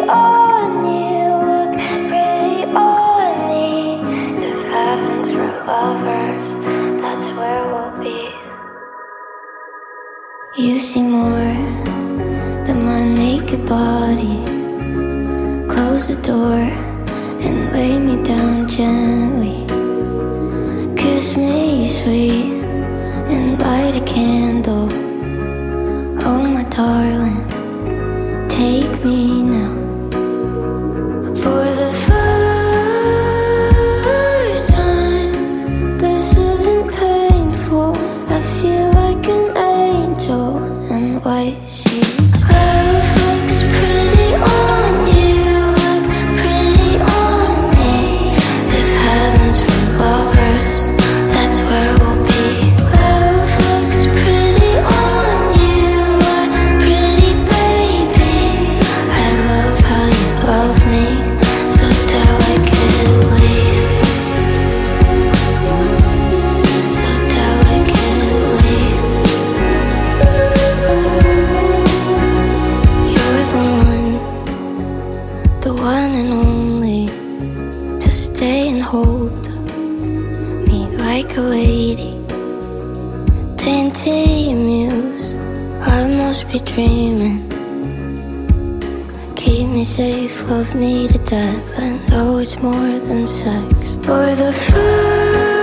on you, look pretty on me. If heaven's for lovers, that's where we'll be. You see more than my naked body. Close the door and lay me down gently. Kiss me sweet and light a candle. Oh my darling, take me now. For the first time, this isn't painful. I feel like an angel in white sheets. Love looks pretty on you, look pretty on me. If heaven's for lovers, that's where we'll be. Love looks pretty on you, my pretty baby. I love how you love me so delicately, so delicately. You're the one and only, to stay and hold me like a lady. Dainty muse, I must be dreaming. Keep me safe, love me to death. I know it's more than sex. For the first